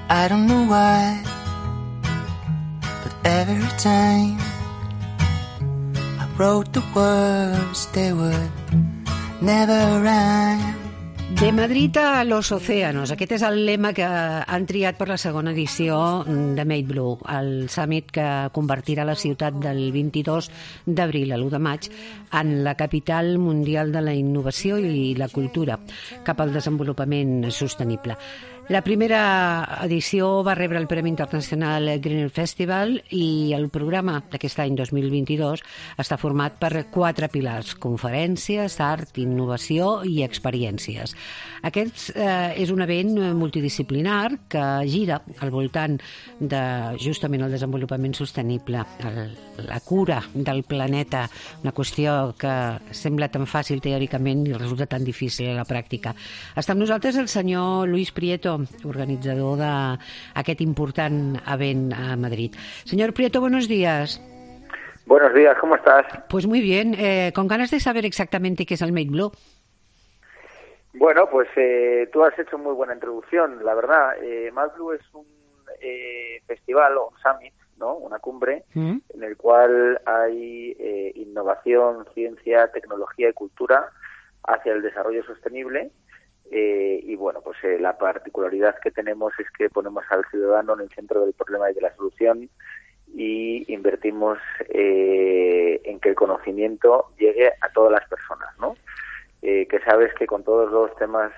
I don't know why, but every time I wrote the words, they would never rhyme. De Madrid a los océanos. Aquest és el lema que han triat per la segona edició de Made Blue, el summit que convertirà la ciutat del 22 d'abril a l'1 de maig en la capital mundial de la innovació i la cultura cap al desenvolupament sostenible. La primera edició va rebre el Premi Internacional Greener Festival i el programa d'aquest any 2022 està format per 4 pilars: conferències, art, innovació i experiències. Aquest és un event multidisciplinar que gira al voltant de justament el desenvolupament sostenible, la cura del planeta, una qüestió que sembla tan fàcil teòricament i resulta tan difícil a la pràctica. Està amb nosaltres el senyor Luis Prieto, organizador d'aquest important event a Madrid. Señor Prieto, buenos días. Buenos días, ¿cómo estás? Pues muy bien, con ganas de saber exactamente qué es el Made Blue. Bueno, pues tú has hecho muy buena introducción, la verdad. Made Blue es un festival o summit, ¿no? Una cumbre en el cual hay innovación, ciencia, tecnología y cultura hacia el desarrollo sostenible. Y bueno, pues la particularidad que tenemos es que ponemos al ciudadano en el centro del problema y de la solución y invertimos en que el conocimiento llegue a todas las personas, ¿no? Que sabes que con todos los temas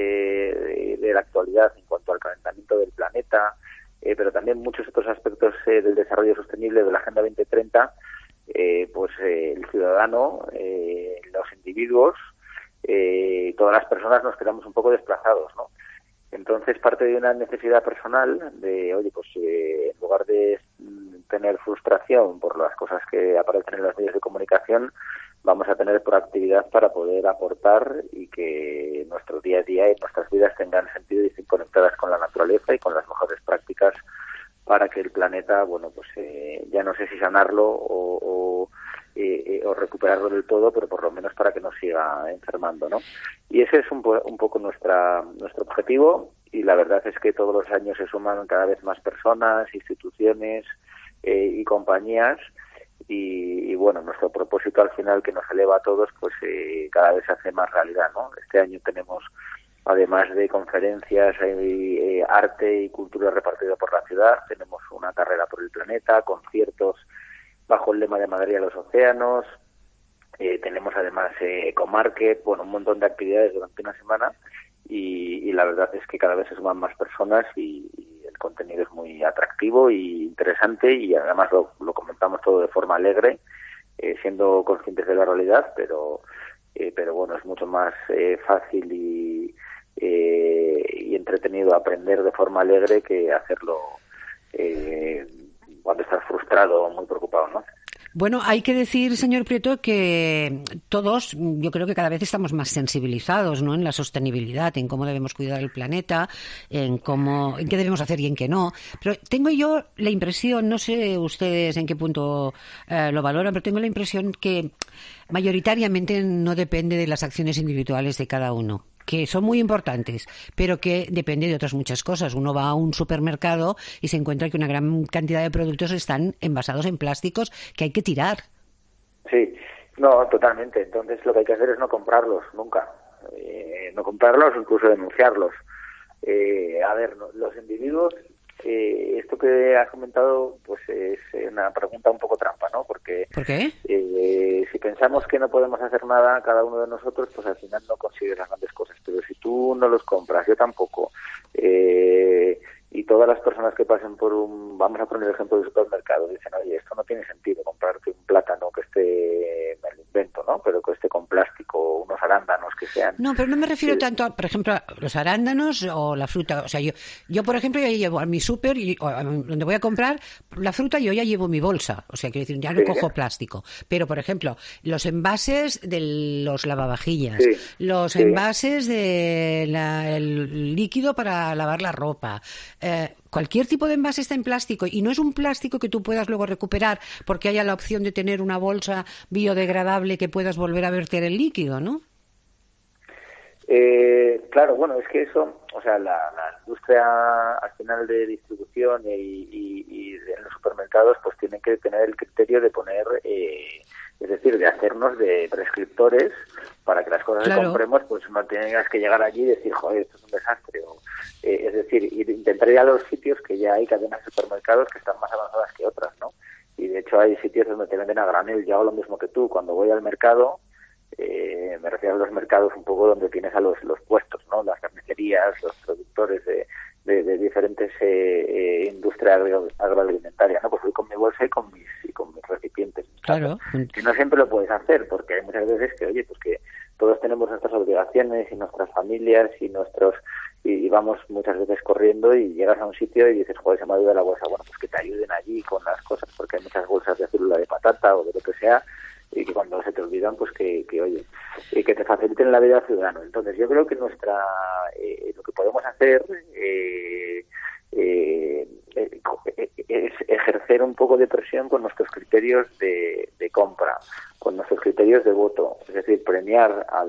de la actualidad en cuanto al calentamiento del planeta, pero también muchos otros aspectos del desarrollo sostenible de la Agenda 2030, pues el ciudadano, los individuos, todas las personas nos quedamos un poco desplazados, ¿no? Entonces parte de una necesidad personal de, oye, pues en lugar de tener frustración por las cosas que aparecen en los medios de comunicación, vamos a tener proactividad para poder aportar y que nuestro día a día y nuestras vidas tengan sentido y estén conectadas con la naturaleza y con las mejores prácticas para que el planeta, bueno, pues ya no sé si sanarlo o recuperarlo del todo, pero por lo menos para que no siga enfermando, ¿no? Y ese es un poco nuestro objetivo, y la verdad es que todos los años se suman cada vez más personas, instituciones y compañías, y bueno, nuestro propósito al final, que nos eleva a todos, pues cada vez se hace más realidad, ¿no? Este año tenemos, además de conferencias, arte y cultura repartido por la ciudad, tenemos una carrera por el planeta, conciertos bajo el lema de Madrid a los océanos, tenemos además ecomarket, bueno, un montón de actividades durante una semana, y la verdad es que cada vez se suman más personas y el contenido es muy atractivo y interesante, y además lo comentamos todo de forma alegre, siendo conscientes de la realidad, pero bueno, es mucho más fácil y entretenido aprender de forma alegre que hacerlo cuando estás frustrado o muy preocupado, ¿no? Bueno, hay que decir, señor Prieto, que todos, yo creo que cada vez estamos más sensibilizados, ¿no?, en la sostenibilidad, en cómo debemos cuidar el planeta, en qué debemos hacer y en qué no. Pero tengo yo la impresión, no sé ustedes en qué punto lo valoran, pero tengo la impresión que mayoritariamente no depende de las acciones individuales de cada uno, que son muy importantes, pero que depende de otras muchas cosas. Uno va a un supermercado y se encuentra que una gran cantidad de productos están envasados en plásticos que hay que tirar. Sí, no, totalmente. Entonces lo que hay que hacer es no comprarlos nunca. No comprarlos o incluso denunciarlos. A ver, los individuos, esto que has comentado, pues es una pregunta un poco trampa, ¿no? Porque ¿por qué? Si pensamos que no podemos hacer nada cada uno de nosotros, pues al final no consigues las grandes cosas. Pero si tú no los compras, yo tampoco, y todas las personas que pasen por vamos a poner el ejemplo del supermercado, dicen, oye, esto no tiene sentido comprarte un plátano que esté, me lo invento, ¿no?, pero que esté con plástico, unos arándanos que sean... No, pero no me refiero tanto a, por ejemplo, a los arándanos o la fruta. O sea, yo por ejemplo, ya llevo a mi súper, donde voy a comprar la fruta, yo ya llevo mi bolsa. O sea, quiero decir, ya no cojo plástico. Pero, por ejemplo, los envases de los lavavajillas, los envases el líquido para lavar la ropa, cualquier tipo de envase está en plástico, y no es un plástico que tú puedas luego recuperar porque haya la opción de tener una bolsa biodegradable que puedas volver a verter el líquido, ¿no? Claro, bueno, es que eso, o sea, la industria al final de distribución y en los supermercados pues tienen que tener el criterio de poner, es decir, de hacernos de prescriptores para que las cosas que compremos pues no tengas que llegar allí y decir, joder, esto es un desastre. Es decir, intentar ir a los sitios que ya hay cadenas de supermercados que están más avanzadas que otras, ¿no? Y de hecho hay sitios donde te venden a granel. Yo hago lo mismo que tú. Cuando voy al mercado, me refiero a los mercados un poco donde tienes a los puestos, ¿no? Las carnicerías, los productores de diferentes industrias agroalimentarias, ¿no? Pues voy con mi bolsa y con mis recipientes. Claro. Que no siempre lo puedes hacer, porque hay muchas veces que, oye, pues que todos tenemos nuestras obligaciones y nuestras familias y vamos muchas veces corriendo y llegas a un sitio y dices, joder, se me ha olvidado la bolsa. Bueno, pues que te ayuden allí con las cosas, porque hay muchas bolsas de célula de patata o de lo que sea, y que cuando se te olvidan, pues que oye, que te faciliten la vida al ciudadano. Entonces yo creo que lo que podemos hacer es ejercer un poco de presión con nuestros criterios de compra, con nuestros criterios de voto, es decir, premiar a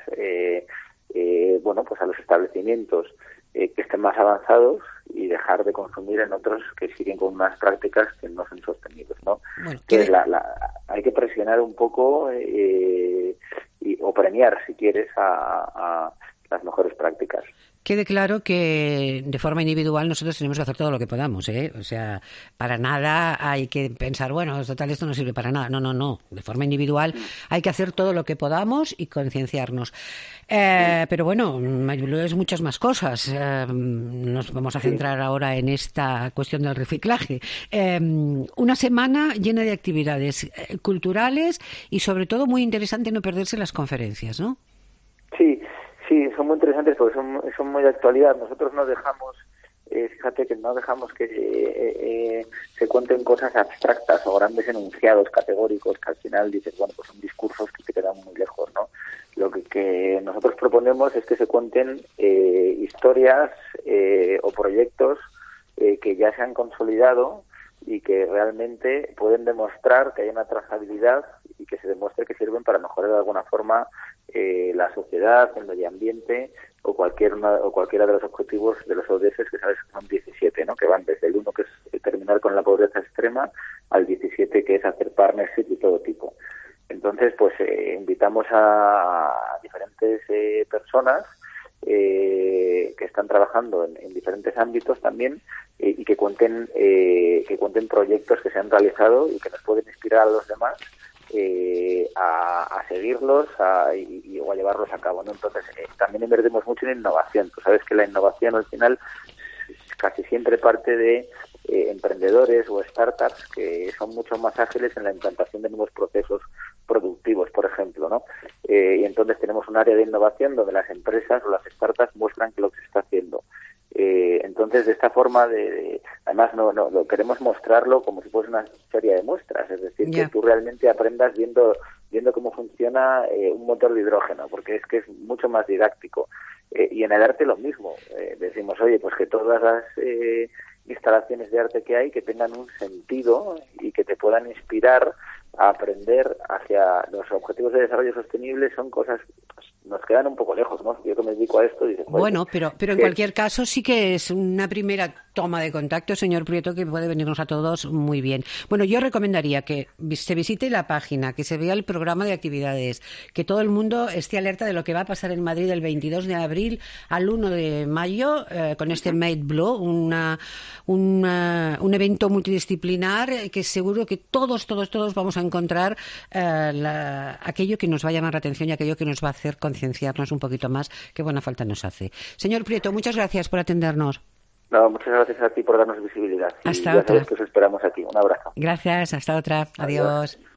pues a los establecimientos que estén más avanzados y dejar de consumir en otros que siguen con unas prácticas que no son sostenibles, ¿no? Bueno, entonces hay que presionar un poco o premiar, si quieres, a las mejores prácticas. Quede claro que de forma individual nosotros tenemos que hacer todo lo que podamos, ¿eh? O sea, para nada hay que pensar, bueno, total, esto no sirve para nada. No. De forma individual hay que hacer todo lo que podamos y concienciarnos. Pero bueno, MateBlue es muchas más cosas. Nos vamos a centrar ahora en esta cuestión del reciclaje. Una semana llena de actividades culturales y sobre todo muy interesante no perderse las conferencias, ¿no? Sí, son muy interesantes porque son muy de actualidad. Nosotros no dejamos, fíjate que no dejamos que se cuenten cosas abstractas o grandes enunciados categóricos que al final dices, bueno, pues son discursos que te quedan muy lejos, ¿no? Lo que nosotros proponemos es que se cuenten historias o proyectos que ya se han consolidado y que realmente pueden demostrar que hay una trazabilidad y que se demuestre que sirven para mejorar de alguna forma la sociedad, el medio ambiente o cualquiera de los objetivos de los ODS, que sabes que son 17, ¿no? Que van desde el 1, que es terminar con la pobreza extrema, al 17, que es hacer partnership de todo tipo. Entonces, pues invitamos a diferentes personas que están trabajando en diferentes ámbitos también y que cuenten proyectos que se han realizado y que nos pueden inspirar a los demás a seguirlos o a llevarlos a cabo, ¿no? Entonces también invertimos mucho en innovación. Tú sabes que la innovación al final casi siempre parte de emprendedores o startups que son mucho más ágiles en la implantación de nuevos procesos productivos, por ejemplo, ¿no? Y entonces tenemos un área de innovación donde las empresas o las startups muestran lo que se está haciendo. Entonces, de esta forma, además no queremos mostrarlo como si fuese una serie de muestras, es decir, que tú realmente aprendas viendo cómo funciona un motor de hidrógeno, porque es que es mucho más didáctico. Y en el arte lo mismo. Decimos, oye, pues que todas las instalaciones de arte que hay que tengan un sentido y que te puedan inspirar a aprender hacia los objetivos de desarrollo sostenible. Son cosas, pues, nos quedan un poco lejos, ¿no? Yo que me dedico a esto, dices, bueno, pero en cualquier caso sí que es una primera toma de contacto, señor Prieto, que puede venirnos a todos muy bien. Bueno, yo recomendaría que se visite la página, que se vea el programa de actividades, que todo el mundo esté alerta de lo que va a pasar en Madrid del 22 de abril al 1 de mayo con este MateBlue, un evento multidisciplinar que seguro que todos vamos a encontrar aquello que nos va a llamar la atención y aquello que nos va a hacer concienciarnos un poquito más, que buena falta nos hace. Señor Prieto, muchas gracias por atendernos. No, muchas gracias a ti por darnos visibilidad. Hasta y otra. Ya sabes que os esperamos aquí. Un abrazo. Gracias, hasta otra. Adiós.